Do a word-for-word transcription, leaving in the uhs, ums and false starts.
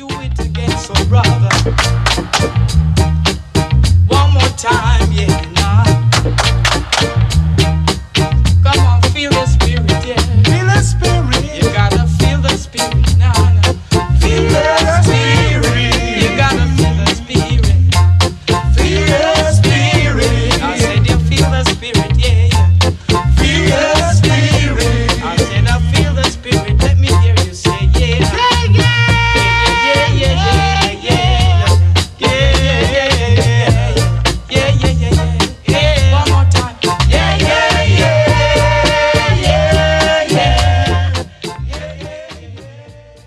do it again, so brother. One more time, yeah.